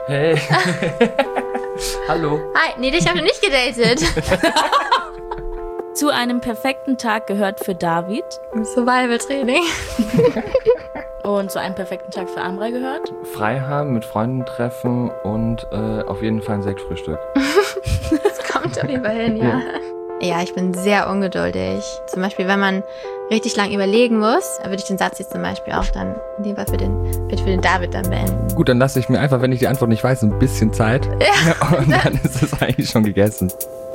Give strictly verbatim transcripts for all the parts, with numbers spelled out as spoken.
Hey. Hallo. Hi, nee, dich habe ich nicht gedatet. Zu einem perfekten Tag gehört für David Survival-Training. und zu einem perfekten Tag für Amrei gehört Frei haben, mit Freunden treffen und äh, auf jeden Fall ein Sektfrühstück. Das kommt auf jeden Fall hin, ja. Ja, ich bin sehr ungeduldig. Zum Beispiel, wenn man richtig lang überlegen muss, würde ich den Satz jetzt zum Beispiel auch dann in dem Fall für den, für den David dann beenden. Gut, dann lasse ich mir einfach, wenn ich die Antwort nicht weiß, ein bisschen Zeit. Ja. Und dann ist es eigentlich schon gegessen.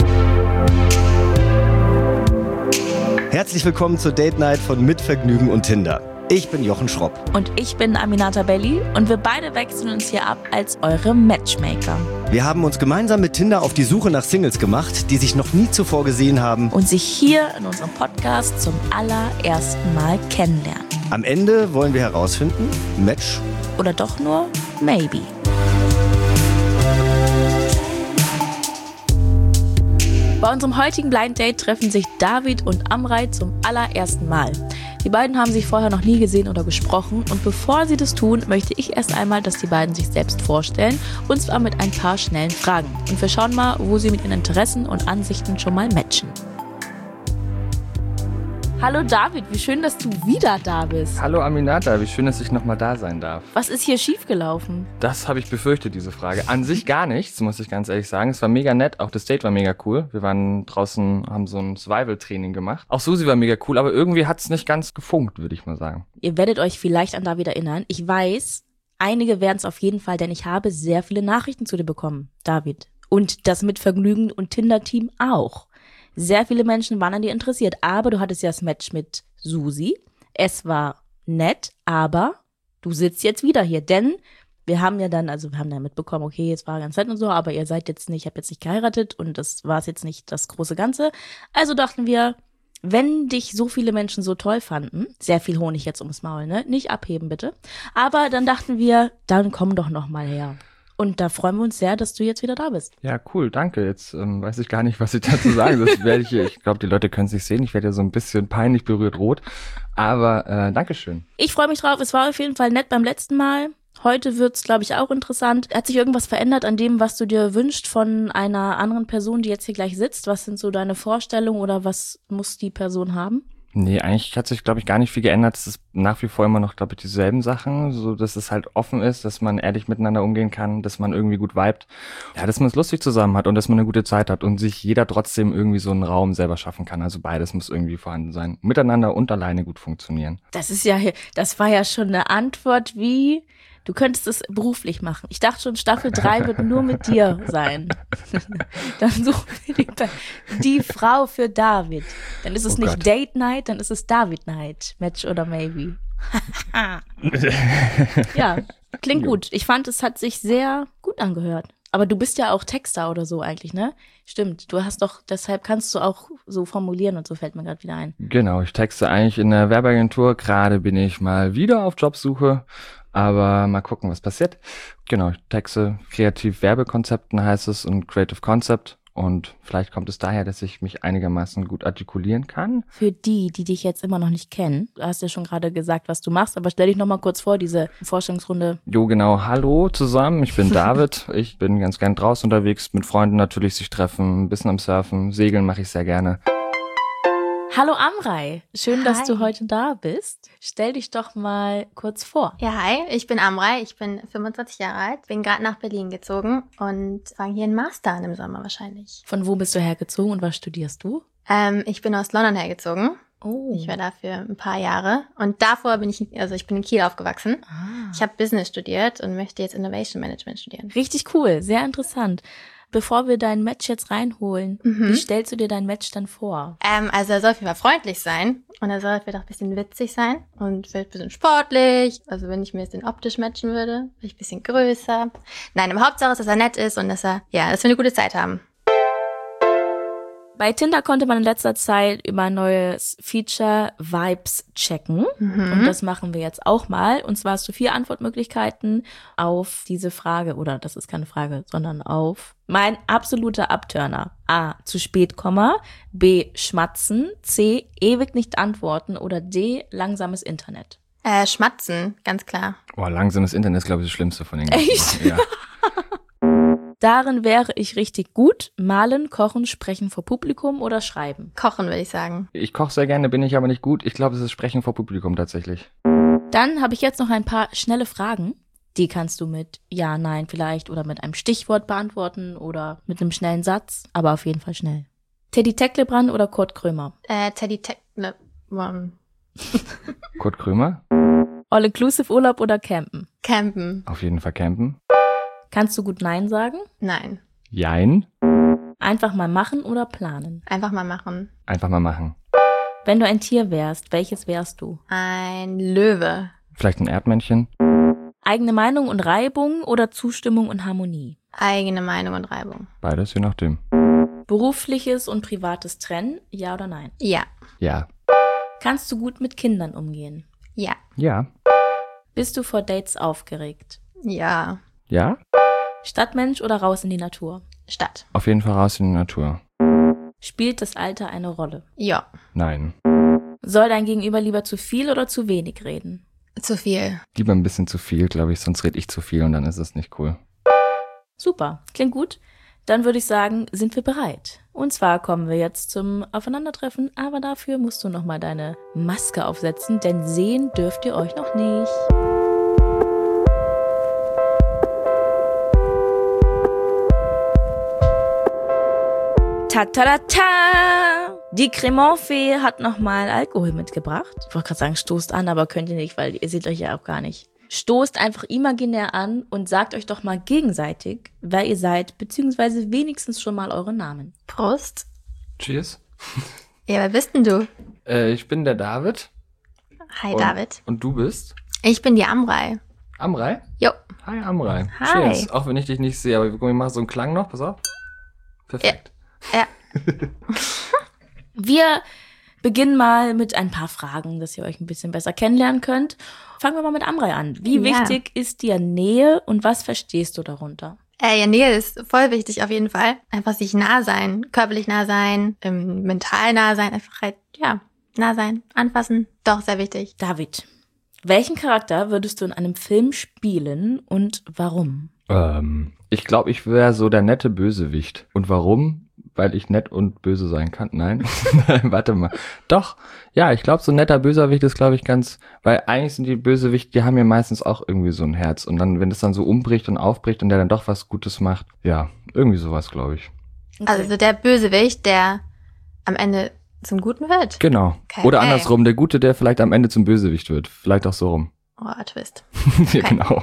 Herzlich willkommen zur Date Night von Mit Vergnügen und Tinder. Ich bin Jochen Schropp. und ich bin Aminata Belli und wir beide wechseln uns hier ab als eure Matchmaker Wir haben uns gemeinsam mit Tinder auf die Suche nach Singles gemacht, die sich noch nie zuvor gesehen haben. und sich hier in unserem Podcast zum allerersten Mal kennenlernen. Am Ende wollen wir herausfinden, Match. Oder doch nur maybe. Bei unserem heutigen Blind Date treffen sich David und Amrei zum allerersten Mal. Die beiden haben sich vorher noch nie gesehen oder gesprochen und bevor sie das tun, möchte ich erst einmal, dass die beiden sich selbst vorstellen und zwar mit ein paar schnellen Fragen. Und wir schauen mal, wo sie mit ihren Interessen und Ansichten schon mal matchen. Hallo David, wie schön, dass du wieder da bist. Hallo Aminata, wie schön, dass ich nochmal da sein darf. Was ist hier schiefgelaufen? Das habe ich befürchtet, diese Frage. An sich gar nichts, muss ich ganz ehrlich sagen. Es war mega nett, auch das Date war mega cool. Wir waren draußen, haben so ein Survival-Training gemacht. Auch Susi war mega cool, aber irgendwie hat es nicht ganz gefunkt, würde ich mal sagen. Ihr werdet euch vielleicht an David erinnern. Ich weiß, einige werden es auf jeden Fall, denn ich habe sehr viele Nachrichten zu dir bekommen, David. Und das Mit Vergnügen und Tinder-Team auch. Sehr viele Menschen waren an dir interessiert, aber du hattest ja das Match mit Susi. Es war nett, aber du sitzt jetzt wieder hier, denn wir haben ja dann, also wir haben dann mitbekommen, okay, es war ganz nett und so, aber ihr seid jetzt nicht, ich habe jetzt nicht geheiratet und das war es jetzt nicht das große Ganze. Also dachten wir, wenn dich so viele Menschen so toll fanden, sehr viel Honig jetzt ums Maul, ne? Nicht abheben bitte. Aber dann dachten wir, dann komm doch noch mal her. Und da freuen wir uns sehr, dass du jetzt wieder da bist. Ja, cool, danke. Jetzt ähm, weiß ich gar nicht, was ich dazu sagen soll. Das werde ich, ich glaube, die Leute können es nicht sehen. Ich werde ja so ein bisschen peinlich berührt rot. Aber äh, Dankeschön. Ich freue mich drauf. Es war auf jeden Fall nett beim letzten Mal. Heute wird's, glaube ich, auch interessant. Hat sich irgendwas verändert an dem, was du dir wünschst von einer anderen Person, die jetzt hier gleich sitzt? Was sind so deine Vorstellungen oder was muss die Person haben? Nee, eigentlich hat sich, glaube ich, gar nicht viel geändert. Es ist nach wie vor immer noch, glaube ich, dieselben Sachen, so dass es halt offen ist, dass man ehrlich miteinander umgehen kann, dass man irgendwie gut vibet. Ja, dass man es lustig zusammen hat und dass man eine gute Zeit hat und sich jeder trotzdem irgendwie so einen Raum selber schaffen kann. Also beides muss irgendwie vorhanden sein. Miteinander und alleine gut funktionieren. Das ist ja, das war ja schon eine Antwort wie, du könntest es beruflich machen. Ich dachte schon, Staffel drei wird nur mit dir sein. Dann suchen wir die, die Frau für David. Dann ist es Oh nicht Gott. Date Night, dann ist es David Night. Match oder maybe. Ja, klingt gut. Ich fand, es hat sich sehr gut angehört. Aber du bist ja auch Texter oder so eigentlich, ne? Stimmt, du hast doch, deshalb kannst du auch so formulieren und so fällt mir gerade wieder ein. Genau, ich texte eigentlich in der Werbeagentur. Gerade bin ich mal wieder auf Jobsuche, aber mal gucken, was passiert. Genau, ich texte kreativ Werbekonzepten heißt es und Creative Concept. Und vielleicht kommt es daher, dass ich mich einigermaßen gut artikulieren kann. Für die, die dich jetzt immer noch nicht kennen, du hast ja schon gerade gesagt, was du machst, aber stell dich noch mal kurz vor, diese Vorstellungsrunde. Jo, genau. Hallo zusammen, ich bin David. Ich bin ganz gern draußen unterwegs, mit Freunden natürlich sich treffen, ein bisschen am Surfen, Segeln mache ich sehr gerne. Hallo Amrei, schön, dass Hi. du heute da bist. Stell dich doch mal kurz vor. Ja, hi, ich bin Amrei, ich bin fünfundzwanzig Jahre alt, bin gerade nach Berlin gezogen und fange hier einen Master an im Sommer wahrscheinlich. Von wo bist du hergezogen und was studierst du? Ähm, ich bin aus London hergezogen. Oh. Ich war da für ein paar Jahre und davor bin ich, also ich bin in Kiel aufgewachsen. Ah. Ich habe Business studiert und möchte jetzt Innovation Management studieren. Richtig cool, sehr interessant. Bevor wir dein Match jetzt reinholen, Mhm. wie stellst du dir dein Match dann vor? Ähm, also er soll auf jeden Fall freundlich sein und er soll vielleicht auch ein bisschen witzig sein und vielleicht ein bisschen sportlich. Also wenn ich mir jetzt den optisch matchen würde, vielleicht ein bisschen größer. Nein, aber Hauptsache ist, dass er nett ist und dass er, ja, dass wir eine gute Zeit haben. Bei Tinder konnte man in letzter Zeit über ein neues Feature Vibes checken. Mhm. Und das machen wir jetzt auch mal. Und zwar hast du vier Antwortmöglichkeiten auf diese Frage. Oder das ist keine Frage, sondern auf mein absoluter Abturner. A. Zu spät, Komma. B. Schmatzen. C. Ewig nicht antworten. Oder D. Langsames Internet. Äh, schmatzen, ganz klar. Boah, langsames Internet ist, glaube ich, das Schlimmste von den Echt? Ja. Darin wäre ich richtig gut. Malen, kochen, sprechen vor Publikum oder schreiben? Kochen, würde ich sagen. Ich koche sehr gerne, bin ich aber nicht gut. Ich glaube, es ist Sprechen vor Publikum tatsächlich. Dann habe ich jetzt noch ein paar schnelle Fragen. Die kannst du mit Ja, Nein vielleicht oder mit einem Stichwort beantworten oder mit einem schnellen Satz, aber auf jeden Fall schnell. Teddy Tecklebrand oder Kurt Krömer? Äh, Teddy Tech... Ne, um, Kurt Krömer? All-Inclusive-Urlaub oder Campen? Campen. Auf jeden Fall campen. Kannst du gut Nein sagen? Nein. Jein. Einfach mal machen oder planen? Einfach mal machen. Einfach mal machen. Wenn du ein Tier wärst, welches wärst du? Ein Löwe. Vielleicht ein Erdmännchen? Eigene Meinung und Reibung oder Zustimmung und Harmonie? Eigene Meinung und Reibung. Beides, je nachdem. Berufliches und privates trennen, ja oder nein? Ja. Ja. Kannst du gut mit Kindern umgehen? Ja. Ja. Bist du vor Dates aufgeregt? Ja. Ja? Stadtmensch oder raus in die Natur? Stadt. Auf jeden Fall raus in die Natur. Spielt das Alter eine Rolle? Ja. Nein. Soll dein Gegenüber lieber zu viel oder zu wenig reden? Zu viel. Lieber ein bisschen zu viel, glaube ich, sonst rede ich zu viel und dann ist es nicht cool. Super, klingt gut. Dann würde ich sagen, sind wir bereit. Und zwar kommen wir jetzt zum Aufeinandertreffen, aber dafür musst du nochmal deine Maske aufsetzen, denn sehen dürft ihr euch noch nicht. Ta-ta-ta-ta! Die Cremant-Fee hat nochmal Alkohol mitgebracht. Ich wollte gerade sagen, stoßt an, aber könnt ihr nicht, weil ihr seht euch ja auch gar nicht. Stoßt einfach imaginär an und sagt euch doch mal gegenseitig, wer ihr seid, beziehungsweise wenigstens schon mal eure Namen. Prost. Cheers. Ja, wer bist denn du? Äh, ich bin der David. Hi, und, David. Und du bist? Ich bin die Amrei. Amrei? Jo. Hi, Amrei. Hi. Cheers. Auch wenn ich dich nicht sehe, aber wir machen so einen Klang noch. Pass auf. Perfekt. Ja. Wir beginnen mal mit ein paar Fragen, dass ihr euch ein bisschen besser kennenlernen könnt. Fangen wir mal mit Amrei an. Wie Ja. wichtig ist dir Nähe und was verstehst du darunter? Äh, ja, Nähe ist voll wichtig auf jeden Fall. Einfach sich nah sein, körperlich nah sein, ähm, mental nah sein, einfach halt, ja, nah sein, anfassen. Doch, sehr wichtig. David, welchen Charakter würdest du in einem Film spielen und warum? Ähm, ich glaube, ich wäre so der nette Bösewicht. Und warum? Weil ich nett und böse sein kann. Nein, Nein, warte mal. Doch, ja, ich glaube, so ein netter Bösewicht ist, glaube ich, ganz, weil eigentlich sind die Bösewichte, die haben ja meistens auch irgendwie so ein Herz. Und dann, wenn es dann so umbricht und aufbricht und der dann doch was Gutes macht, ja, irgendwie sowas, glaube ich. Okay. Also der Bösewicht, der am Ende zum Guten wird. Genau. Okay. Oder Okay. andersrum, der Gute, der vielleicht am Ende zum Bösewicht wird. Vielleicht auch so rum. Oh, Twist. Ja, genau.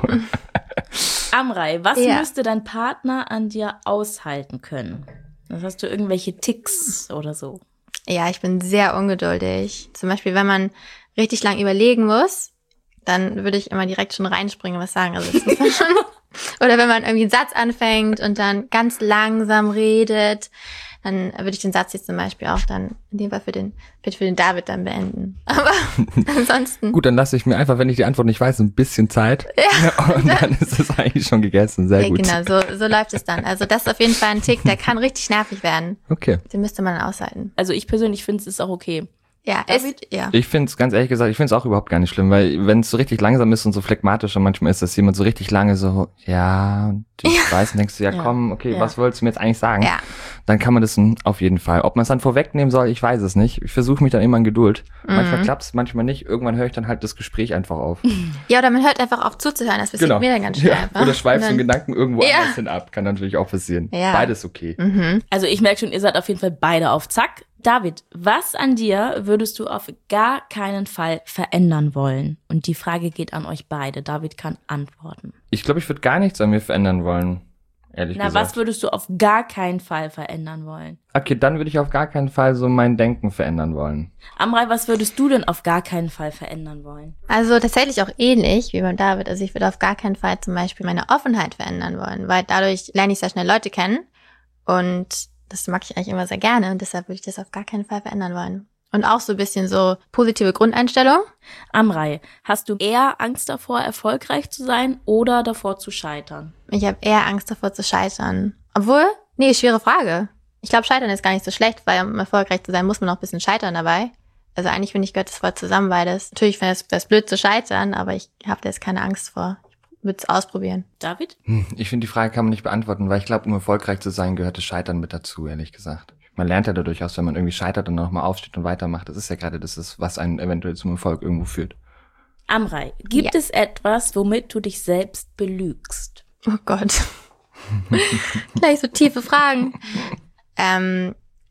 Amrei, was Ja. müsste dein Partner an dir aushalten können? Das hast du irgendwelche Ticks oder so? Ja, ich bin sehr ungeduldig. Zum Beispiel, wenn man richtig lang überlegen muss, dann würde ich immer direkt schon reinspringen und was sagen. Also das muss man schon. Oder wenn man irgendwie einen Satz anfängt und dann ganz langsam redet, dann würde ich den Satz jetzt zum Beispiel auch dann in dem Fall für den für den David dann beenden. Aber ansonsten. Gut, dann lasse ich mir einfach, wenn ich die Antwort nicht weiß, ein bisschen Zeit. Ja. Und dann ist es eigentlich schon gegessen. Sehr Ja, gut. genau, so, so läuft es dann. Also das ist auf jeden Fall ein Tick, der kann richtig nervig werden. Okay. Den müsste man aushalten. Also ich persönlich finde, es ist auch okay. Ja, David? ist, ja. Ich finde es, ganz ehrlich gesagt, ich finde es auch überhaupt gar nicht schlimm, weil wenn es so richtig langsam ist und so phlegmatisch und manchmal ist, dass jemand so richtig lange so, ja, und du weißt und denkst du, ja, Ja. komm, okay, Ja. was wolltest du mir jetzt eigentlich sagen? Ja. Dann kann man das n- auf jeden Fall. Ob man es dann vorwegnehmen soll, ich weiß es nicht. Ich versuche mich dann immer in Geduld. Manchmal Mhm. klappt's, manchmal nicht. Irgendwann höre ich dann halt das Gespräch einfach auf. Ja, oder man hört einfach auf zuzuhören, das passiert mir dann ganz schnell. Ja. einfach. Oder schweifst Und den dann- Gedanken irgendwo Ja. anders hin ab. Kann natürlich auch passieren. Ja. Beides okay. Mhm. Also ich merke schon, ihr seid auf jeden Fall beide auf Zack. David, was an dir würdest du auf gar keinen Fall verändern wollen? Und die Frage geht an euch beide. David kann antworten. Ich glaube, ich würde gar nichts an mir verändern wollen. Ehrlich Na, gesagt. was würdest du auf gar keinen Fall verändern wollen? Okay, dann würde ich auf gar keinen Fall so mein Denken verändern wollen. Amrei, was würdest du denn auf gar keinen Fall verändern wollen? Also tatsächlich auch ähnlich wie beim David. Also ich würde auf gar keinen Fall zum Beispiel meine Offenheit verändern wollen, weil dadurch lerne ich sehr schnell Leute kennen und das mag ich eigentlich immer sehr gerne und deshalb würde ich das auf gar keinen Fall verändern wollen. Und auch so ein bisschen so positive Grundeinstellung. Amrei, hast du eher Angst davor, erfolgreich zu sein oder davor zu scheitern? Ich habe eher Angst davor zu scheitern. Obwohl, nee, schwere Frage. Ich glaube, scheitern ist gar nicht so schlecht, weil um erfolgreich zu sein, muss man auch ein bisschen scheitern dabei. Also eigentlich finde ich, gehört das voll zusammen beides. Natürlich finde ich das blöd zu scheitern, aber ich habe da jetzt keine Angst vor. würde es ausprobieren. David? Hm, Ich finde, die Frage kann man nicht beantworten, weil ich glaube, um erfolgreich zu sein, gehört das Scheitern mit dazu, ehrlich gesagt. Man lernt ja dadurch aus, wenn man irgendwie scheitert und dann nochmal aufsteht und weitermacht. Das ist ja gerade das, ist, was einen eventuell zum Erfolg irgendwo führt. Amrei, gibt Ja. es etwas, womit du dich selbst belügst? Oh Gott. Gleich so tiefe Fragen. Ähm,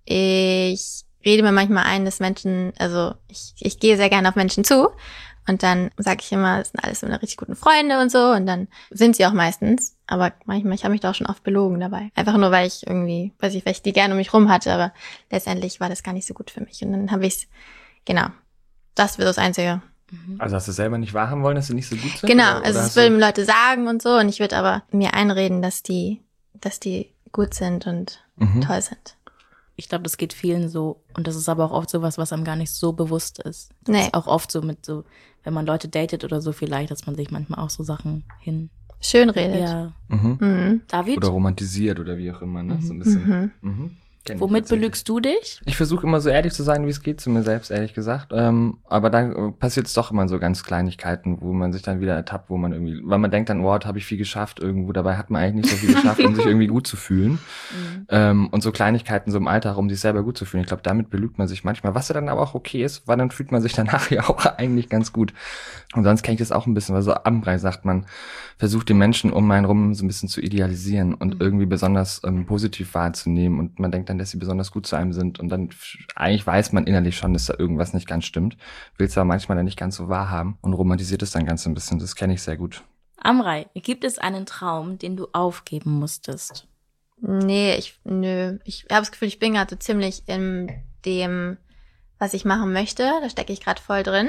ich rede mir manchmal ein, dass Menschen, also ich, ich gehe sehr gerne auf Menschen zu und dann sage ich immer, das sind alles meine richtig guten Freunde und so und dann sind sie auch meistens, aber manchmal, ich habe mich da auch schon oft belogen dabei. Einfach nur, weil ich irgendwie, weiß ich, weil ich die gerne um mich rum hatte, aber letztendlich war das gar nicht so gut für mich und dann habe ich's, genau, das wird das Einzige. Also hast du selber nicht wahrhaben wollen, dass sie nicht so gut sind? Genau, oder, also oder es hast würden du- Leute sagen und so und ich würde aber mir einreden, dass die, dass die gut sind und Mhm. toll sind. Ich glaube, das geht vielen so. Und das ist aber auch oft sowas, was einem gar nicht so bewusst ist. Das Nee. ist auch oft so mit so, wenn man Leute datet oder so vielleicht, dass man sich manchmal auch so Sachen hin. Schön redet. Ja. Mhm. Mhm. David, Oder romantisiert oder wie auch immer, ne? So ein bisschen. Mhm. Mhm. Kenn ich womit tatsächlich. belügst du dich? Ich versuche immer so ehrlich zu sein, wie es geht zu mir selbst, ehrlich gesagt. Ähm, aber dann passiert es doch immer so ganz Kleinigkeiten, wo man sich dann wieder ertappt, wo man irgendwie, weil man denkt dann, wow, da habe ich viel geschafft irgendwo. Dabei hat man eigentlich nicht so viel geschafft, um sich irgendwie gut zu fühlen. Ähm, und so Kleinigkeiten so im Alltag, um sich selber gut zu fühlen. Ich glaube, damit belügt man sich manchmal, was ja dann aber auch okay ist, weil dann fühlt man sich danach ja auch eigentlich ganz gut. Und sonst kenne ich das auch ein bisschen, weil so Amrei sagt, man versucht den Menschen um einen rum so ein bisschen zu idealisieren und irgendwie besonders ähm, positiv wahrzunehmen und man denkt dann, dass sie besonders gut zu einem sind und dann f- eigentlich weiß man innerlich schon, dass da irgendwas nicht ganz stimmt, will es aber manchmal dann nicht ganz so wahrhaben und romantisiert es dann ganz ein bisschen, das kenne ich sehr gut. Amrei, gibt es einen Traum, den du aufgeben musstest? Nee, ich, nö. Ich habe das Gefühl, ich bin gerade so ziemlich in dem, was ich machen möchte. Da stecke ich gerade voll drin.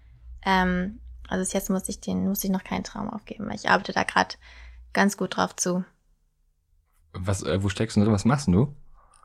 Ähm, also bis jetzt muss ich den, muss ich noch keinen Traum aufgeben, weil ich arbeite da gerade ganz gut drauf zu. Was, äh, wo steckst du drin, was machst du?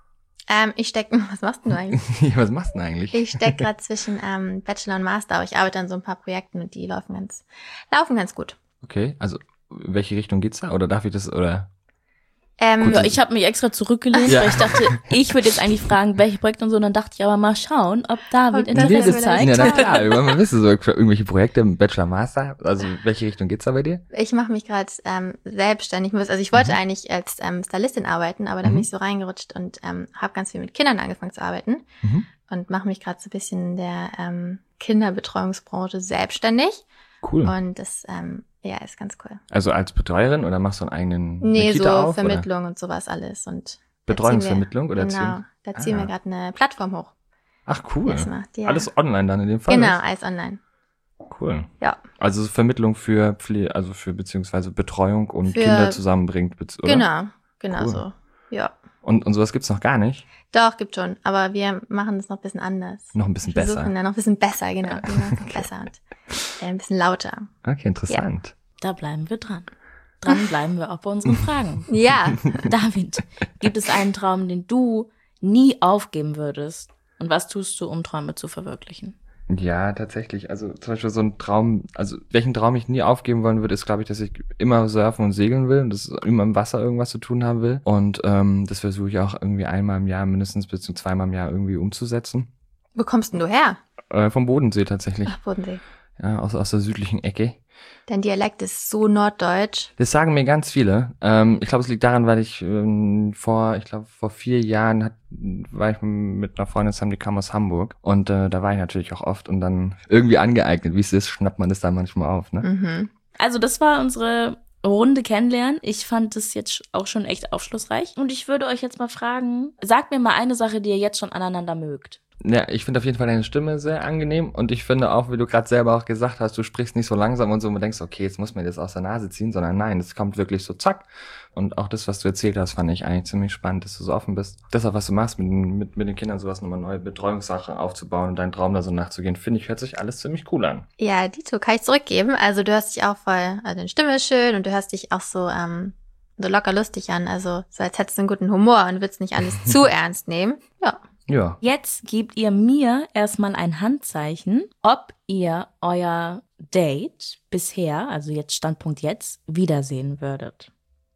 Ähm, ich stecke, was machst du eigentlich? Was machst du denn eigentlich? Ich stecke gerade zwischen ähm, Bachelor und Master, aber ich arbeite an so ein paar Projekten und die laufen ganz, laufen ganz gut. Okay, also in welche Richtung geht's da? Oder darf ich das, oder? Ähm, Gut, Ja, ich habe mich extra zurückgelehnt, Ja. weil ich dachte, ich würde jetzt eigentlich fragen, welche Projekte und so. Und dann dachte ich aber mal schauen, ob David Ob das Interesse jetzt zeigt. Ja, na klar, wir wollen mal wissen, so irgendwelche Projekte im Bachelor, Master, also in welche Richtung geht's da bei dir? Ich mache mich gerade ähm, selbstständig. Also ich wollte Mhm. eigentlich als ähm, Stylistin arbeiten, aber dann Mhm. bin ich so reingerutscht und ähm, habe ganz viel mit Kindern angefangen zu arbeiten Mhm. und mache mich gerade so ein bisschen in der ähm, Kinderbetreuungsbranche selbstständig. Cool. Und das ähm, ja ist ganz cool. Also als Betreuerin oder machst du einen eigenen eine Nee, Kita so auf, oder? Vermittlung und sowas alles. Und da Betreuungsvermittlung ziehen wir, oder Genau, Erziehung? da ziehen Ah. wir gerade eine Plattform hoch. Ach cool. Das macht, ja. Alles online dann in dem Fall? Genau, alles online. Cool. Ja. Also Vermittlung für Pfle also für beziehungsweise Betreuung und Für- Kinder zusammenbringt, bez- oder? Genau, genau Cool. so. Ja. Und, und sowas gibt's noch gar nicht? Doch, gibt schon. Aber wir machen das noch ein bisschen anders. Noch ein bisschen Wir versuchen besser. dann noch ein bisschen besser, genau. Wir machen es besser und äh, ein bisschen lauter. Okay, interessant. Da bleiben wir dran. Dran bleiben wir auch bei unseren Fragen. Ja. David, gibt es einen Traum, den du nie aufgeben würdest? Und was tust du, um Träume zu verwirklichen? Ja, tatsächlich. Also zum Beispiel so ein Traum, also welchen Traum ich nie aufgeben wollen würde, ist, glaube ich, dass ich immer surfen und segeln will und das immer im Wasser irgendwas zu tun haben will. Und ähm, das versuche ich auch irgendwie einmal im Jahr, mindestens bis zu zweimal im Jahr irgendwie umzusetzen. Wo kommst denn du her? Äh, vom Bodensee tatsächlich. Ach, Bodensee. Ja, aus, aus der südlichen Ecke. Dein Dialekt ist so norddeutsch. Das sagen mir ganz viele. Ähm, ich glaube, es liegt daran, weil ich ähm, vor, ich glaube, vor vier Jahren hat, war ich mit einer Freundin zusammen, die kam aus Hamburg. Und äh, da war ich natürlich auch oft und dann irgendwie angeeignet. Wie es ist, schnappt man es da manchmal auf, ne? Mhm. Also das war unsere Runde kennenlernen. Ich fand das jetzt auch schon echt aufschlussreich. Und ich würde euch jetzt mal fragen, sagt mir mal eine Sache, die ihr jetzt schon aneinander mögt. Ja, ich finde auf jeden Fall deine Stimme sehr angenehm und ich finde auch, wie du gerade selber auch gesagt hast, du sprichst nicht so langsam und so und du denkst, okay, jetzt muss man das aus der Nase ziehen, sondern nein, es kommt wirklich so zack. Und auch das, was du erzählt hast, fand ich eigentlich ziemlich spannend, dass du so offen bist. Das auch, was du machst, mit, mit, mit den Kindern sowas nochmal neue Betreuungssachen aufzubauen und deinen Traum da so nachzugehen, finde ich, hört sich alles ziemlich cool an. Ja, Dito, kann ich zurückgeben. Also du hörst dich auch voll, also deine Stimme ist schön und du hörst dich auch so, ähm, so locker lustig an. Also so als hättest du einen guten Humor und willst nicht alles zu ernst nehmen. Ja. Ja. Jetzt gebt ihr mir erstmal ein Handzeichen, ob ihr euer Date bisher, also jetzt Standpunkt jetzt, wiedersehen würdet.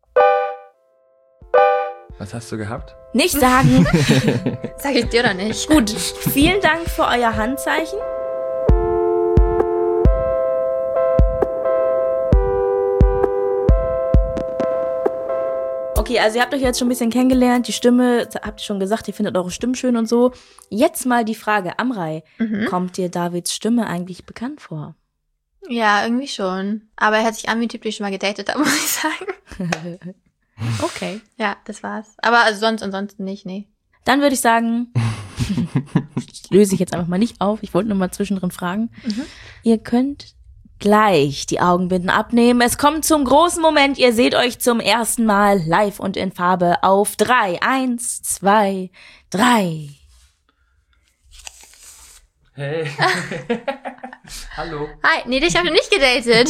Was hast du gehabt? Nicht sagen. Sag ich dir doch nicht. Gut, vielen Dank für euer Handzeichen. Okay, also ihr habt euch jetzt schon ein bisschen kennengelernt, die Stimme, habt ihr schon gesagt, ihr findet eure Stimmen schön und so. Jetzt mal die Frage, Amrei, Mhm. kommt dir Davids Stimme eigentlich bekannt vor? Ja, irgendwie schon. Aber er hört sich an wie ein Typ, den ich schon mal gedatet habe, muss ich sagen. Okay. Ja, das war's. Aber also sonst ansonsten nicht, nee. Dann würde ich sagen, löse ich jetzt einfach mal nicht auf. Ich wollte nur mal zwischendrin fragen. Mhm. Ihr könnt gleich die Augenbinden abnehmen. Es kommt zum großen Moment. Ihr seht euch zum ersten Mal live und in Farbe auf drei. Eins, zwei, drei. Hey. Hallo. Hi, nee, dich habe ich nicht gedatet.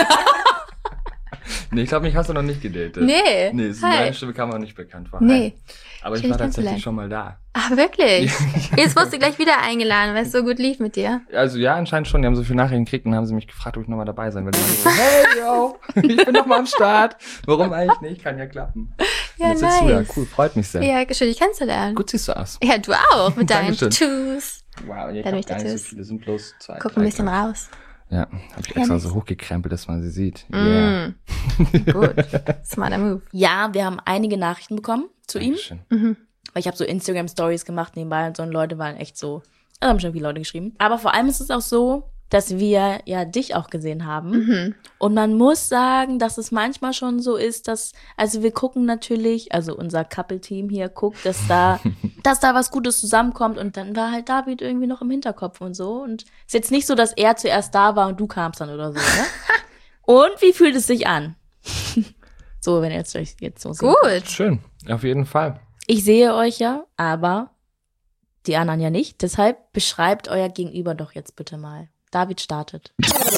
Nee, ich glaube, mich hast du noch nicht gedatet. Nee. Nee, so Hi. deine Stimme kam auch nicht bekannt vor. Nee. Aber ich Schön, war dich tatsächlich kennenzulernen. schon mal da. Ach, wirklich? Jetzt wurdest du gleich wieder eingeladen, weil es so gut lief mit dir. Also ja, anscheinend schon. Die haben so viele Nachrichten gekriegt und haben sie mich gefragt, ob ich nochmal dabei sein will. Und ich so, hey, yo, ich bin nochmal am Start. Warum eigentlich nicht? Kann ja klappen. Ja, und jetzt sitzt du da. nice. Cool, freut mich sehr. Ja, schön, dich kennenzulernen. Gut siehst du aus. Ja, du auch, mit deinen Dankeschön. Tattoos. Wow, ich Deine hab gar nicht so Tattoos. viele, sind bloß zwei. Guck drei, ein bisschen glaub raus. ich. Ja, hab ich Ja, extra nice. so hochgekrempelt, dass man sie sieht. Yeah. Mm. Gut. Smarter Move. Ja, wir haben einige Nachrichten bekommen zu ihm. Dankeschön. Mhm. Weil ich habe so Instagram-Stories gemacht nebenbei und so, und Leute waren echt so, da haben schon viele Leute geschrieben. Aber vor allem ist es auch so, dass wir ja dich auch gesehen haben. Mhm. Und man muss sagen, dass es manchmal schon so ist, dass, also wir gucken natürlich, also unser Couple-Team hier guckt, dass da, dass da was Gutes zusammenkommt, und dann war halt David irgendwie noch im Hinterkopf und so. Und ist jetzt nicht so, dass er zuerst da war und du kamst dann oder so, ne? Und wie fühlt es sich an? So, wenn ihr jetzt euch jetzt so seht. Gut. Schön, auf jeden Fall. Ich sehe euch ja, aber die anderen ja nicht. Deshalb beschreibt euer Gegenüber doch jetzt bitte mal. David startet.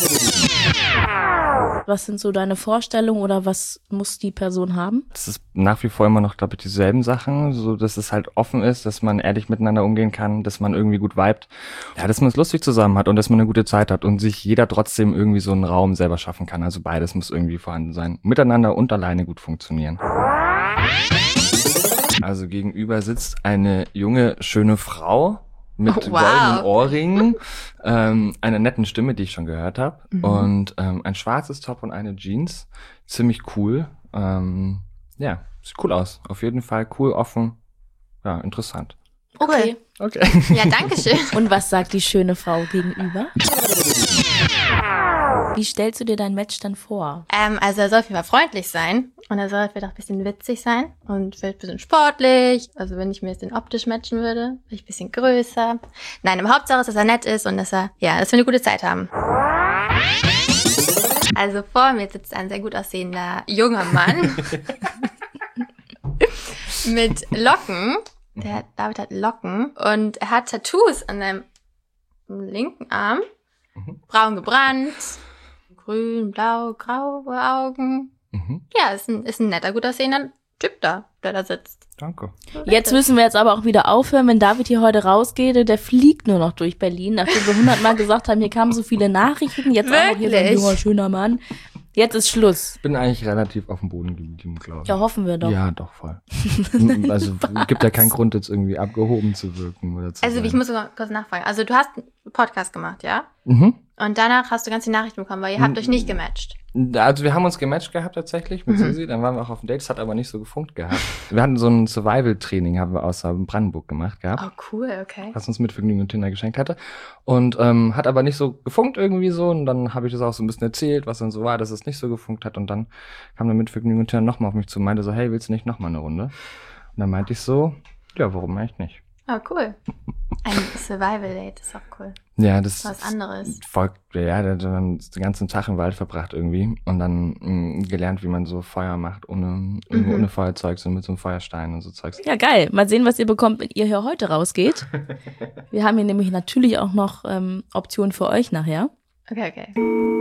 Was sind so deine Vorstellungen oder was muss die Person haben? Das ist nach wie vor immer noch, glaube ich, dieselben Sachen, so dass es halt offen ist, dass man ehrlich miteinander umgehen kann, dass man irgendwie gut vibet. Ja, dass man es lustig zusammen hat und dass man eine gute Zeit hat und sich jeder trotzdem irgendwie so einen Raum selber schaffen kann. Also beides muss irgendwie vorhanden sein. Miteinander und alleine gut funktionieren. Also gegenüber sitzt eine junge, schöne Frau mit Oh, wow. goldenen Ohrringen, ähm, einer netten Stimme, die ich schon gehört habe, Mhm. und ähm, ein schwarzes Top und eine Jeans. Ziemlich cool. Ähm, ja, sieht cool aus. Auf jeden Fall cool, offen. Ja, interessant. Okay. Okay. Ja, danke schön. Und was sagt die schöne Frau gegenüber? Wie stellst du dir dein Match dann vor? Ähm, also er soll auf jeden Fall freundlich sein und er soll vielleicht auch ein bisschen witzig sein und vielleicht ein bisschen sportlich. Also wenn ich mir jetzt den optisch matchen würde, vielleicht ein bisschen größer. Nein, im Hauptsache ist, dass er nett ist und dass er, ja, dass wir eine gute Zeit haben. Also vor mir sitzt ein sehr gut aussehender junger Mann mit Locken. Der David hat Locken und er hat Tattoos an seinem linken Arm. Braun gebrannt, grün, blau, graue Augen. Mhm, Ja, ist ein, ist ein netter, gut aussehender Typ da, der da sitzt. danke. Jetzt müssen wir jetzt aber auch wieder aufhören, wenn David hier heute rausgeht, der fliegt nur noch durch Berlin, nachdem wir hundertmal gesagt haben, hier kamen so viele Nachrichten, jetzt auch noch hier so ein Wirklich? junger, schöner Mann. Jetzt ist Schluss. Bin eigentlich relativ auf dem Boden geblieben, glaube ich. Ja, hoffen wir doch. Ja, doch, voll. Also gibt ja keinen Grund, jetzt irgendwie abgehoben zu wirken oder zu Also sein. ich muss mal kurz nachfragen. Also du hast einen Podcast gemacht, ja? Mhm. Und danach hast du ganz viele Nachrichten bekommen, weil ihr habt euch nicht gematcht. Also wir haben uns gematcht gehabt tatsächlich mit Mhm. Susi, dann waren wir auch auf dem Date, es hat aber nicht so gefunkt gehabt. Wir hatten so ein Survival-Training, haben wir außer Brandenburg gemacht gehabt, Oh, cool, okay. was uns mit Vergnügen und Tinder geschenkt hatte. Und ähm, hat aber nicht so gefunkt irgendwie so. Und dann habe ich das auch so ein bisschen erzählt, was dann so war, dass es nicht so gefunkt hat. Und dann kam dann mit Vergnügen und Tinder nochmal auf mich zu und meinte so, hey, willst du nicht nochmal eine Runde? Und dann meinte ich so, ja, warum eigentlich nicht? Oh, cool. Ein Survival-Date ist auch cool. Ja, das Was anderes. folgt, ja, der hat dann den ganzen Tag im Wald verbracht irgendwie und dann mh, gelernt, wie man so Feuer macht, ohne, Mhm. ohne Feuerzeug, so mit so einem Feuerstein und so Zeugs. Ja, geil. Mal sehen, was ihr bekommt, wenn ihr hier heute rausgeht. Wir haben hier nämlich natürlich auch noch ähm, Optionen für euch nachher. Okay, okay.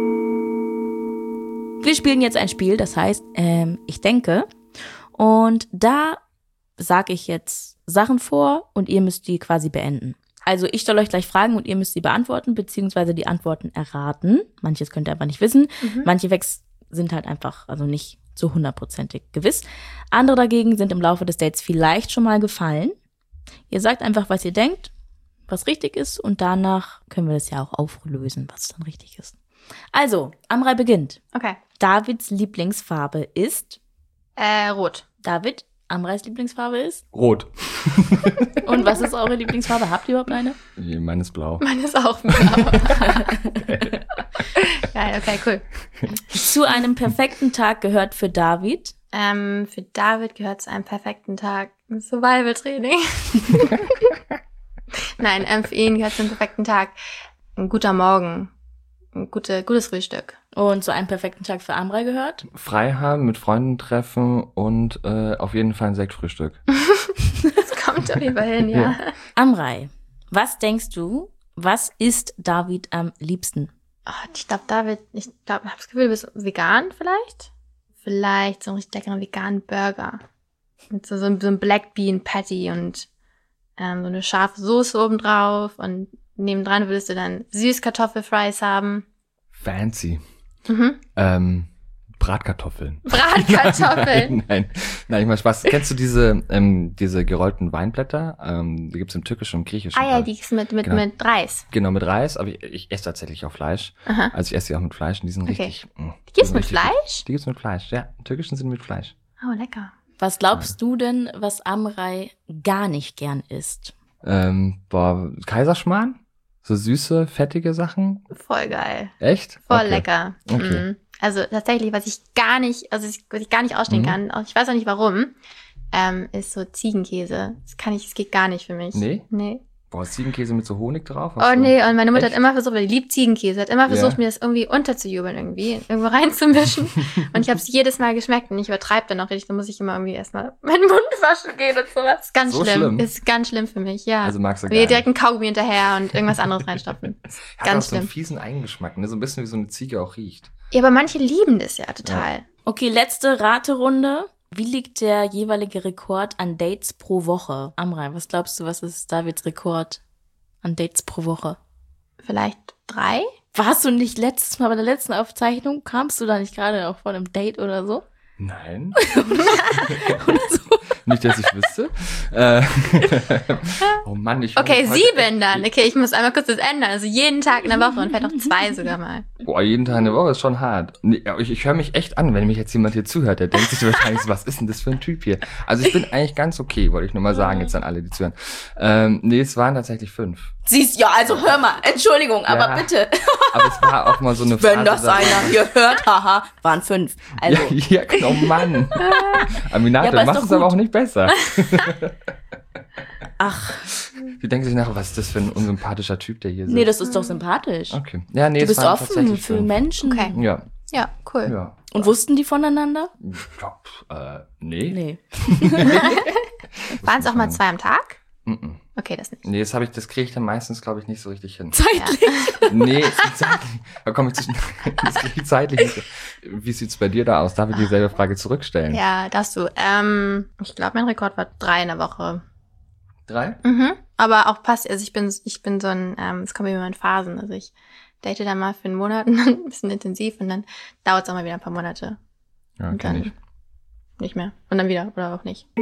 Wir spielen jetzt ein Spiel, das heißt, ähm, ich denke. Und da sage ich jetzt Sachen vor und ihr müsst die quasi beenden. Also ich soll euch gleich fragen und ihr müsst sie beantworten, beziehungsweise die Antworten erraten. Manches könnt ihr aber nicht wissen. Mhm. Manche Wegs sind halt einfach, also nicht so hundertprozentig gewiss. Andere dagegen sind im Laufe des Dates vielleicht schon mal gefallen. Ihr sagt einfach, was ihr denkt, was richtig ist, und danach können wir das ja auch auflösen, was dann richtig ist. Also, Amrei beginnt. Okay. Davids Lieblingsfarbe ist Äh, rot. David, Amreis Lieblingsfarbe ist? Rot. Und was ist eure Lieblingsfarbe? Habt ihr überhaupt eine? Meine ist blau. Meine ist auch blau. Geil, okay, cool. Zu einem perfekten Tag gehört für David? Ähm, für David gehört zu einem perfekten Tag ein Survival-Training. Nein, ähm, für ihn gehört zu einem perfekten Tag ein guter Morgen, ein gute, gutes Frühstück. Und zu einem perfekten Tag für Amrei gehört? Frei haben, mit Freunden treffen und äh, auf jeden Fall ein Sektfrühstück. Das kommt auf jeden Fall hin, ja. Ja. Amrei, was denkst du, was isst David am liebsten? Oh, ich glaube, David, ich glaube, ich habe das Gefühl, du bist vegan vielleicht? Vielleicht so einen richtig leckeren veganen Burger. Mit so, so, einem- so einem Black Bean Patty und ähm, so eine scharfe Soße obendrauf. Und nebendran würdest du dann Süßkartoffelfries haben. Fancy. Mhm. Ähm, Bratkartoffeln. Bratkartoffeln. nein, nein, nein, ich mach Spaß. Kennst du diese, ähm, diese gerollten Weinblätter? Ähm, die gibt's im Türkischen und Griechischen. Ah ja, auch. die ist mit, mit, Genau. mit Reis. Genau, mit Reis, aber ich, ich esse tatsächlich auch Fleisch. Aha. Also ich esse sie auch mit Fleisch und die sind Okay. richtig. mh, Die gibt's sind mit richtig gut. Fleisch? Die gibt's mit Fleisch, ja. Im Türkischen sind mit Fleisch. Oh, lecker. Was glaubst du denn, was Amrei gar nicht gern isst? Ähm, boah, Kaiserschmarrn? So süße, fettige Sachen? Voll geil. Echt? Voll Okay. lecker. Okay. Mhm. Also tatsächlich, was ich gar nicht, also ich- was ich gar nicht ausstehen Mhm. kann, auch ich weiß auch nicht warum, ähm, ist so Ziegenkäse. Das kann ich, das geht gar nicht für mich. Nee? Nee. Boah, Ziegenkäse mit so Honig drauf? Oh nee, und meine Mutter Echt? hat immer versucht, weil die liebt Ziegenkäse, hat immer versucht, Ja. mir das irgendwie unterzujubeln irgendwie, irgendwo reinzumischen. Und ich habe es jedes Mal geschmeckt und ich übertreibe dann auch richtig, dann muss ich immer irgendwie erstmal meinen Mund waschen gehen und sowas. Ist ganz So schlimm. schlimm? Ist ganz schlimm für mich, ja. Also magst du Und gar mir nicht. direkt einen Kaugummi hinterher und irgendwas anderes reinstopfen. Ist Hat ganz auch so einen schlimm. fiesen Eigengeschmack, ne? So ein bisschen wie so eine Ziege auch riecht. Ja, aber manche lieben das ja total. Okay, letzte Raterunde. Wie liegt der jeweilige Rekord an Dates pro Woche? Amrei, was glaubst du, was ist Davids Rekord an Dates pro Woche? Vielleicht drei? Warst du nicht letztes Mal bei der letzten Aufzeichnung? Kamst du da nicht gerade auch von einem Date oder so? Nein. Oder so? Nicht, dass ich wüsste. Äh, oh Mann, ich Okay, heute sieben echt- dann. Okay, ich muss einmal kurz das ändern. Also jeden Tag in der Woche und vielleicht auch zwei sogar mal. Boah, jeden Tag eine Woche ist schon hart. Nee, aber ich, ich höre mich echt an, wenn mich jetzt jemand hier zuhört, der denkt sich wahrscheinlich, so, was ist denn das für ein Typ hier? Also ich bin eigentlich ganz okay, wollte ich nur mal sagen, jetzt an alle, die zuhören. Ähm, nee, es waren tatsächlich fünf. Siehst, ja, also hör mal, Entschuldigung, aber Ja. bitte. Aber es war auch mal so eine Phase. Wenn das da- einer hier hört, haha, waren fünf. Also, Ja, ja, oh Mann. Aminata, Ja, aber du ist machst doch es aber gut. auch nicht besser. ach, Die denken sich nachher, was ist das für ein unsympathischer Typ, der hier sitzt? nee, das ist doch sympathisch. Okay. Ja, nee, Du es bist waren offen tatsächlich für fünf. Menschen. Okay. Ja, Ja, cool. ja. Und wussten die voneinander? Ja, pf, äh, nee. Nee. Waren es auch mal zwei am Tag? Mm-mm. Okay, das nicht. Nee, das habe ich, das kriege ich dann meistens, glaube ich, nicht so richtig hin. Zeitlich. Nee, zeitlich. Da komme ich zu das kriege ich zeitlich nicht. Wie sieht's bei dir da aus? Darf ich dieselbe Frage zurückstellen? Ja, darfst du. Ähm, ich glaube, mein Rekord war drei in der Woche. Drei? Mhm. Aber auch passt, also ich bin, ich bin so ein, ähm, es kommt immer in Phasen. Also ich date dann mal für einen Monat und dann ein bisschen intensiv und dann dauert es auch mal wieder ein paar Monate. Ja, Und kenn dann ich. nicht mehr. Und dann wieder oder auch nicht.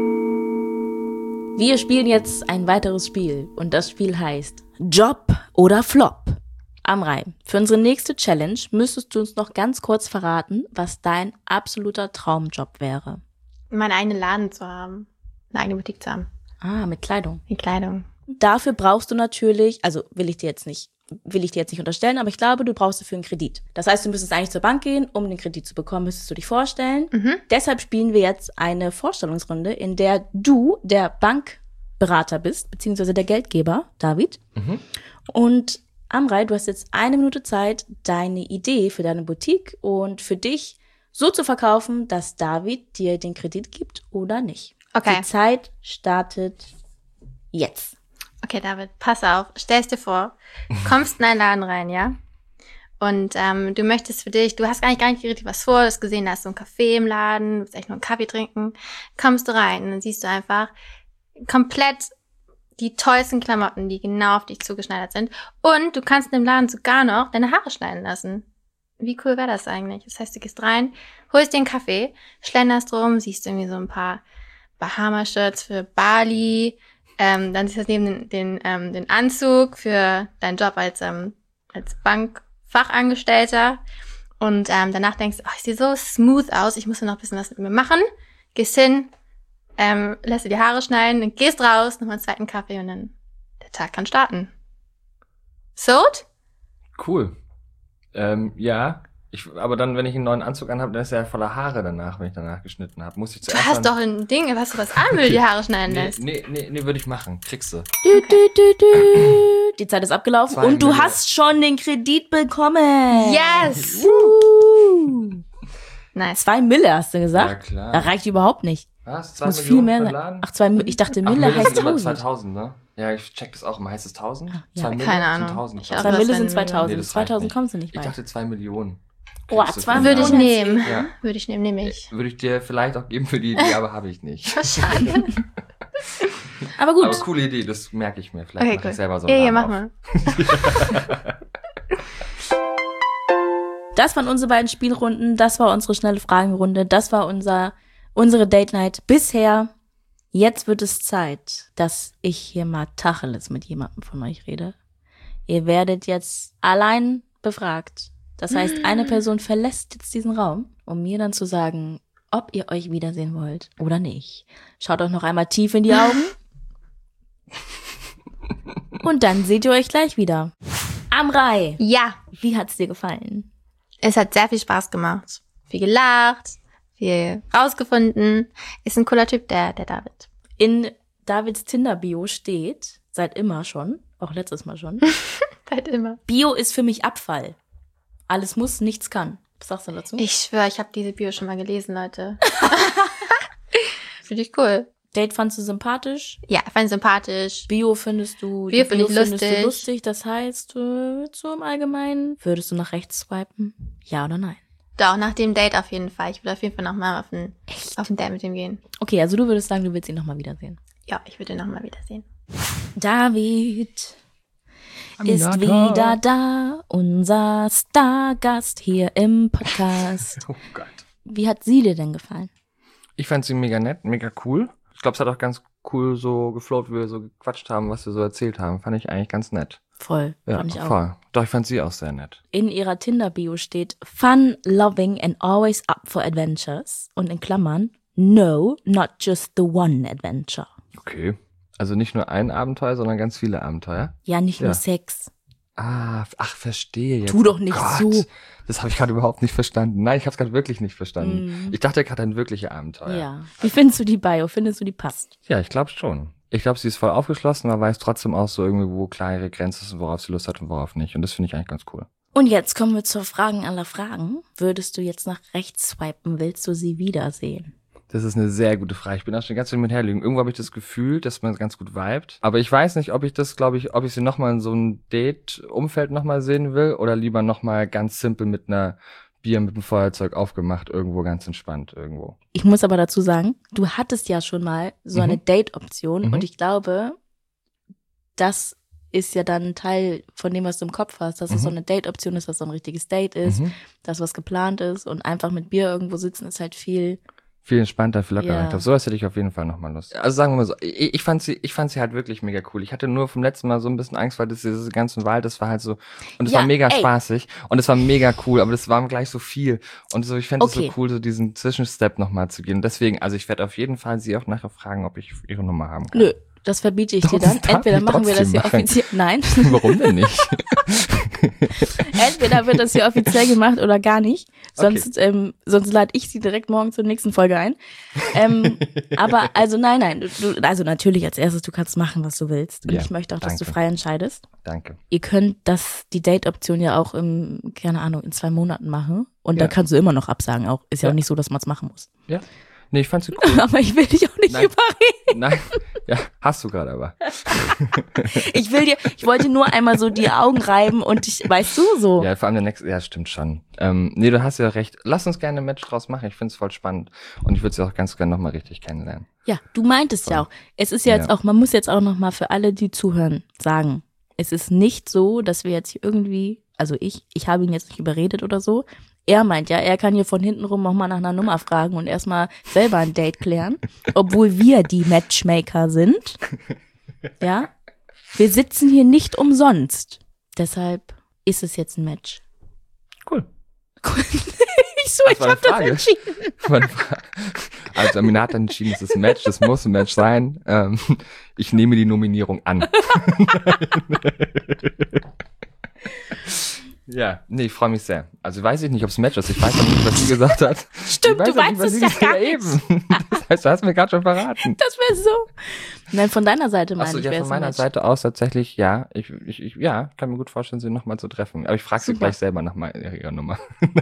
Wir spielen jetzt ein weiteres Spiel und das Spiel heißt Job oder Flop. Amrei, für unsere nächste Challenge müsstest du uns noch ganz kurz verraten, was dein absoluter Traumjob wäre. Meinen eigenen Laden zu haben. Eine eigene Boutique zu haben. Ah, mit Kleidung. Die Kleidung. Dafür brauchst du natürlich, also will ich dir jetzt nicht, will ich dir jetzt nicht unterstellen, aber ich glaube, du brauchst dafür einen Kredit. Das heißt, du müsstest eigentlich zur Bank gehen, um den Kredit zu bekommen, müsstest du dich vorstellen. Mhm. Deshalb spielen wir jetzt eine Vorstellungsrunde, in der du der Bankberater bist, beziehungsweise der Geldgeber, David. Mhm. Und Amrei, du hast jetzt eine Minute Zeit, deine Idee für deine Boutique und für dich so zu verkaufen, dass David dir den Kredit gibt oder nicht. Okay. Die Zeit startet jetzt. Okay, David, pass auf. Stellst dir vor, kommst in einen Laden rein, ja? Und ähm, du möchtest für dich, du hast gar nicht, gar nicht richtig was vor, du hast gesehen, da ist so ein Café im Laden, du willst echt nur einen Kaffee trinken. Kommst du rein und dann siehst du einfach komplett die tollsten Klamotten, die genau auf dich zugeschneidert sind. Und du kannst in dem Laden sogar noch deine Haare schneiden lassen. Wie cool wäre das eigentlich? Das heißt, du gehst rein, holst dir einen Kaffee, schlenderst rum, siehst irgendwie so ein paar Bahama-Shirts für Bali, ähm, dann siehst du neben den, den, ähm, den Anzug für deinen Job als, ähm, als Bankfachangestellter Und ähm, danach denkst du, oh, ich sehe so smooth aus, ich muss noch ein bisschen was mit mir machen. Gehst hin, ähm, lässt dir die Haare schneiden, dann gehst raus, nochmal einen zweiten Kaffee und dann der Tag kann starten. Sold? Cool. Ähm, ja. Ich, aber dann, wenn ich einen neuen Anzug anhabe, dann ist er ja voller Haare danach, wenn ich danach geschnitten habe. Muss ich Du zuerst hast dann, doch ein Ding, was du was an, wenn du die Haare schneiden nee, lässt. nee, nee, nee, würde ich machen. Kriegst du. Du, du, du, du. Die Zeit ist abgelaufen Zwei und du Millionen. hast schon den Kredit bekommen. Yes! Uh. Nice. Zwei Mille hast du gesagt? Ja, klar. Das reicht überhaupt nicht. Was? Es Zwei muss viel Millionen mehr für sein. den Laden? Ach, zwei Mille. Ich dachte, Ach, Mille Mille heißt sind immer tausend. zweitausend, ne? Ja, ich check das auch immer. Heißt es tausend? ja. Zwei Mille Keine sind Ahnung. tausend. Ich glaub Zwei Aber Mille das sind ist eine zweitausend. Nee, das reicht zweitausend nicht. kommst du nicht Ich bei. dachte zwei Millionen. Oh, Kriegst du zwei für den Würde ich Laden. nehmen. Ja. Würde ich nehmen, nehme ich. Würde ich dir vielleicht auch geben für die Idee, aber habe ich nicht. Schade. Aber gut. Aber coole Idee, das merke ich mir. Vielleicht Okay, mache cool. ich selber so Ja, einen ja, Laden mach auf. mal. Das waren unsere beiden Spielrunden. Das war unsere schnelle Fragenrunde. Das war unser, unsere Date Night bisher. Jetzt wird es Zeit, dass ich hier mal Tacheles mit jemandem von euch rede. Ihr werdet jetzt allein befragt. Das heißt, eine Person verlässt jetzt diesen Raum, um mir dann zu sagen, ob ihr euch wiedersehen wollt oder nicht. Schaut euch noch einmal tief in die Augen. Und dann seht ihr euch gleich wieder. Amrei, Ja, wie hat's dir gefallen? es hat sehr viel Spaß gemacht. Viel gelacht, viel rausgefunden. Ist ein cooler Typ, der, der David. In Davids Tinder-Bio steht, seit immer schon, auch letztes Mal schon, Seit immer. Bio ist für mich Abfall. Alles muss, nichts kann. Was sagst du dazu? Ich schwöre, ich habe diese Bio schon mal gelesen, Leute. Finde ich cool. Date fandst du sympathisch? Ja, fand ich sympathisch. Bio findest du, Bio die find ich findest lustig. du lustig. Das heißt, äh, würdest du im Allgemeinen, würdest du nach rechts swipen? Ja oder nein? Doch, nach dem Date auf jeden Fall. Ich würde auf jeden Fall nochmal auf ein, auf ein Date mit ihm gehen. Okay, also du würdest sagen, du willst ihn nochmal wiedersehen. Ja, ich würde ihn nochmal wiedersehen. David ist wieder da, unser Stargast hier im Podcast. Oh Gott. Wie hat sie dir denn gefallen? Ich fand sie mega nett, mega cool. Ich glaube, es hat auch ganz cool so geflowt, wie wir so gequatscht haben, was wir so erzählt haben. Fand ich eigentlich ganz nett. Voll, Ja, fand ich auch. voll. Doch, ich fand sie auch sehr nett. In ihrer Tinder-Bio steht fun, loving and always up for adventures. Und in Klammern, no, not just the one adventure. Okay. Also nicht nur ein Abenteuer, sondern ganz viele Abenteuer. Ja, nicht nur Ja. Sex. Ah, ach, verstehe jetzt. Tu doch nicht Gott, so. Das habe ich gerade überhaupt nicht verstanden. Nein, ich habe es gerade wirklich nicht verstanden. Mm. Ich dachte gerade ein wirkliches Abenteuer. Ja. Wie findest du die Bio? Findest du, die passt? Ja, ich glaube schon. Ich glaube, sie ist voll aufgeschlossen, aber weiß trotzdem auch so irgendwie, wo klar ihre Grenze ist und worauf sie Lust hat und worauf nicht. Und das finde ich eigentlich ganz cool. Und jetzt kommen wir zur Fragen aller Fragen. Würdest du jetzt nach rechts swipen, willst du sie wiedersehen? Das ist eine sehr gute Frage. Ich bin auch schon ganz viel mit herlegen. Irgendwo habe ich das Gefühl, dass man ganz gut vibet. Aber ich weiß nicht, ob ich das, glaube ich, ob ich sie nochmal in so einem Date-Umfeld nochmal sehen will oder lieber nochmal ganz simpel mit einer Bier mit einem Feuerzeug aufgemacht, irgendwo ganz entspannt irgendwo. Ich muss aber dazu sagen, du hattest ja schon mal so eine Mhm. Date-Option Mhm. und ich glaube, das ist ja dann ein Teil von dem, was du im Kopf hast, dass es Mhm. so eine Date-Option ist, dass so ein richtiges Date ist, Mhm. dass was geplant ist und einfach mit Bier irgendwo sitzen ist halt viel. Viel entspannter, viel lockerer. Ja. Ich glaube, sowas hätte ich auf jeden Fall nochmal Lust. Also sagen wir mal so, ich, ich fand sie, ich fand sie halt wirklich mega cool. Ich hatte nur vom letzten Mal so ein bisschen Angst, weil das diese ganzen Wald, das war halt so, und es Ja, war mega ey. spaßig und es war mega cool, aber das war gleich so viel. Und so, ich fände es Okay. so cool, so diesen Zwischenstep nochmal zu gehen. Und deswegen, also ich werde auf jeden Fall sie auch nachher fragen, ob ich ihre Nummer haben kann. Nö, das verbiete ich Doch, dir das dann. darf Entweder ich machen wir das trotzdem hier machen. offiziell. Nein. Warum denn nicht? Entweder wird das hier offiziell gemacht oder gar nicht. Sonst, ähm, sonst lade ich sie direkt morgen zur nächsten Folge ein. Ähm, aber also nein, nein. Du, also natürlich als erstes, du kannst machen, was du willst. Und Ja, ich möchte auch, dass du danke. frei entscheidest. Danke. Ihr könnt das, die Date-Option ja auch im, keine Ahnung, in zwei Monaten machen. Und Ja. da kannst du immer noch absagen auch. Ist ja, Ja. auch nicht so, dass man es machen muss. Ja. Nee, ich fand sie cool. Aber ich will dich auch nicht Nein. überreden. Nein. Ja, hast du gerade aber. Ich will dir, ich wollte nur einmal so die Augen reiben und ich, weißt du, so. Ja, vor allem der nächste, ja, stimmt schon. Ähm, nee, du hast ja recht. Lass uns gerne ein Match draus machen. Ich find's voll spannend. Und ich würde sie auch ganz gerne nochmal richtig kennenlernen. Ja, du meintest ja auch. Es ist ja jetzt Ja. auch, man muss jetzt auch noch mal für alle, die zuhören, sagen, es ist nicht so, dass wir jetzt hier irgendwie, also ich, ich habe ihn jetzt nicht überredet oder so. Er meint ja, er kann hier von hinten rum noch mal nach einer Nummer fragen und erstmal selber ein Date klären, obwohl wir die Matchmaker sind. Ja, wir sitzen hier nicht umsonst. Deshalb ist es jetzt ein Match. Cool. Ich so, ich war hab eine das Frage. entschieden. Meine Frage. Also Amina hat dann entschieden, es ist ein Match, das muss ein Match sein. Ähm, ich nehme die Nominierung an. Ja, nee, ich freue mich sehr. Also weiß ich nicht, ob es ein Match ist. Ich weiß auch nicht, was sie gesagt hat. Stimmt, ich du weißt nicht, was es sie ja gesagt gar hat. nicht. Eben. Das heißt, du hast mir gerade schon verraten. Das wäre so. Nein, von deiner Seite meine Achso, ich, ja, wär's von meiner ein Match. Seite aus tatsächlich, ja. Ich, ich, ich ja, kann mir gut vorstellen, sie nochmal zu treffen. Aber ich frage sie Super. gleich selber nach meiner ihrer Nummer.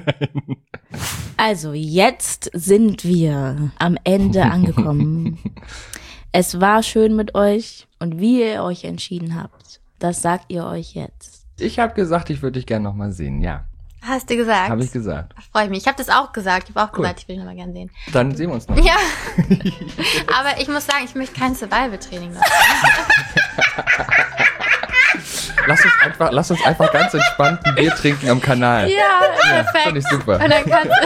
Also, jetzt sind wir am Ende angekommen. Es war schön mit euch und wie ihr euch entschieden habt, das sagt ihr euch jetzt. Ich habe gesagt, ich würde dich gerne nochmal sehen, ja. Hast du gesagt? Habe ich gesagt. Freue ich mich. Ich habe das auch gesagt. Ich habe auch Cool. gesagt, ich will ihn aber gerne sehen. Dann sehen wir uns noch. Ja. Aber ich muss sagen, ich möchte kein Survival-Training machen. Lass uns einfach, lass uns einfach ganz entspannt ein Bier trinken am Kanal. Ja, perfekt. Fand ich super. Und dann kannst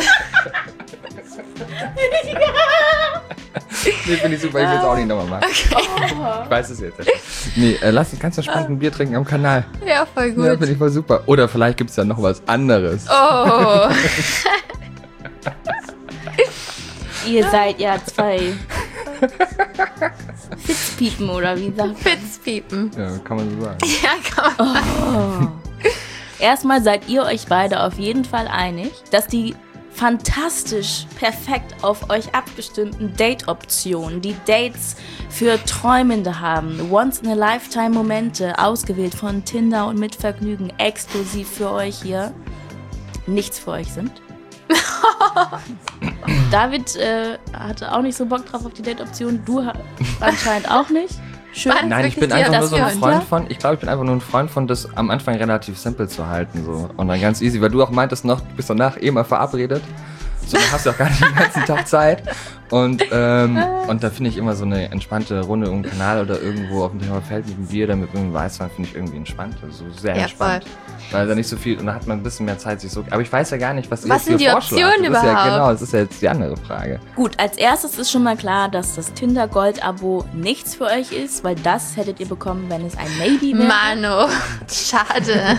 Nee, finde ich super, ich will es auch nicht nochmal machen. Okay. Ich weiß es jetzt. Nee, äh, lass uns ganz entspannt ein Bier trinken am Kanal. Ja, voll Ja, gut. finde ich voll super. Oder vielleicht gibt es ja noch was anderes. Oh. Ihr seid ja zwei Fitzpiepen, oder wie sagt Fitzpiepen. Ja, kann man so sagen. Ja, kann man. Oh. Erstmal seid ihr euch beide auf jeden Fall einig, dass die fantastisch, perfekt auf euch abgestimmten Date-Optionen, die Dates für Träumende haben, Once-in-a-Lifetime-Momente, ausgewählt von Tinder und mit Vergnügen, exklusiv für euch hier, nichts für euch sind. David äh, hatte auch nicht so Bock drauf auf die Date-Option, du ha- anscheinend auch nicht. Schön. War das Nein, ich wirklich bin dir, einfach nur dass so wir ein uns- Freund von, ich glaube, ich bin einfach nur ein Freund von, das am Anfang relativ simpel zu halten, so. Und dann ganz easy, weil du auch meintest noch, du bist danach eh mal verabredet. So, dann hast du auch gar nicht den ganzen Tag Zeit. Und, ähm, und da finde ich immer so eine entspannte Runde im Kanal oder irgendwo auf dem Thema Feld mit einem Bier oder mit einem Weißwein, finde ich irgendwie entspannt. Also sehr Ja, entspannt. Weil da nicht so viel, und da hat man ein bisschen mehr Zeit, sich so, aber ich weiß ja gar nicht, was ihr Was jetzt sind hier die vorschlagt. Optionen Das ist ja, überhaupt? genau, das ist ja jetzt die andere Frage. Gut, als erstes ist schon mal klar, dass das Tinder-Gold-Abo nichts für euch ist, weil das hättet ihr bekommen, wenn es ein Maybe wäre. Mano, schade.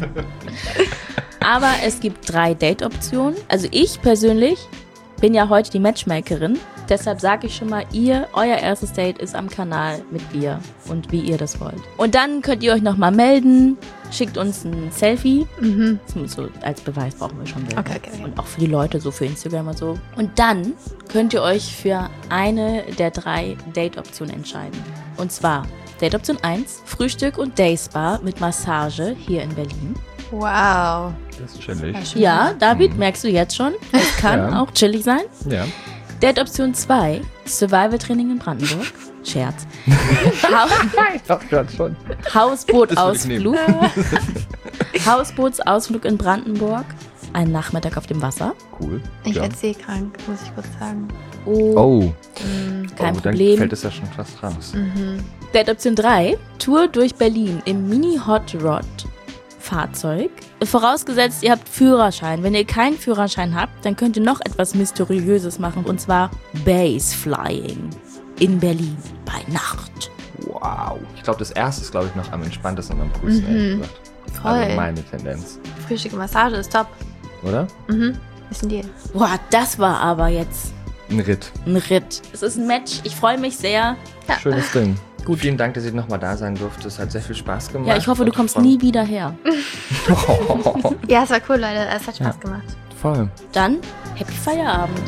Aber es gibt drei Date-Optionen. Also ich persönlich bin ja heute die Matchmakerin. Deshalb sage ich schon mal, ihr, euer erstes Date ist am Kanal mit Bier und wie ihr das wollt. Und dann könnt ihr euch nochmal melden, schickt uns ein Selfie. Mhm. So als Beweis brauchen wir schon Bilder. Okay, okay, okay. Und auch für die Leute, so für Instagram und so. Und dann könnt ihr euch für eine der drei Date-Optionen entscheiden. Und zwar Date-Option eins, Frühstück und Day-Spa mit Massage hier in Berlin. Wow. Das ist chillig. schön. Ja, David, merkst du jetzt schon, es kann Ja. auch chillig sein. Ja. Date-Option zwei, Survival-Training in Brandenburg. Scherz. Ha Ich dachte gerade schon. Hausbootausflug. Hausbootsausflug in Brandenburg. Ein Nachmittag auf dem Wasser. Cool. Ich ja. werde seekrank, muss ich kurz sagen. Oh, Oh, kein oh, dann Problem. fällt es ja schon fast raus. Mhm. Date-Option drei, Tour durch Berlin im Mini-Hot-Rod. Fahrzeug. Vorausgesetzt, ihr habt Führerschein. Wenn ihr keinen Führerschein habt, dann könnt ihr noch etwas Mysteriöses machen. Und zwar Base Flying in Berlin bei Nacht. Wow. Ich glaube, das erste ist, glaube ich, noch am entspanntesten und am coolsten, Mhm. ehrlich gesagt. Voll. Also meine Tendenz. Frühstück und Massage ist top. Oder? Mhm. Wissen die? Boah, das war aber jetzt Ein Ritt. ein Ritt. Es ist ein Match. Ich freue mich sehr. Ja. Schönes Ding. Gut. Vielen Dank, dass ich nochmal da sein durfte. Es hat sehr viel Spaß gemacht. Ja, ich hoffe, du Und kommst freu- nie wieder her. Ja, es war cool, Leute. Es hat Spaß Ja. gemacht. Voll. Dann Happy Feierabend.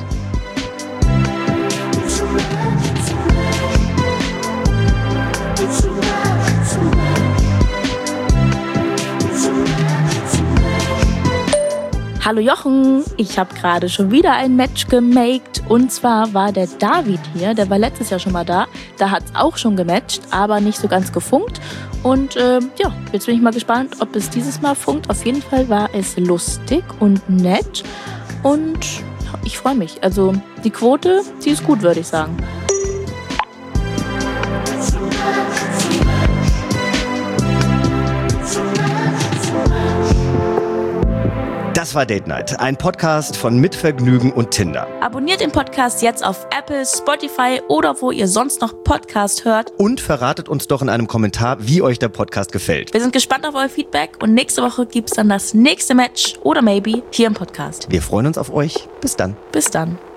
Hallo Jochen, ich habe gerade schon wieder ein Match gemaked und zwar war der David hier, der war letztes Jahr schon mal da, da hat es auch schon gematcht, aber nicht so ganz gefunkt und äh, ja, jetzt bin ich mal gespannt, ob es dieses Mal funkt. Auf jeden Fall war es lustig und nett und ja, ich freue mich, also die Quote, die ist gut, würde ich sagen. Das Das war Date Night, ein Podcast von Mitvergnügen und Tinder. Abonniert den Podcast jetzt auf Apple, Spotify oder wo ihr sonst noch Podcast hört. Und verratet uns doch in einem Kommentar, wie euch der Podcast gefällt. Wir sind gespannt auf euer Feedback und nächste Woche gibt's dann das nächste Match oder Maybe hier im Podcast. Wir freuen uns auf euch. Bis dann. Bis dann.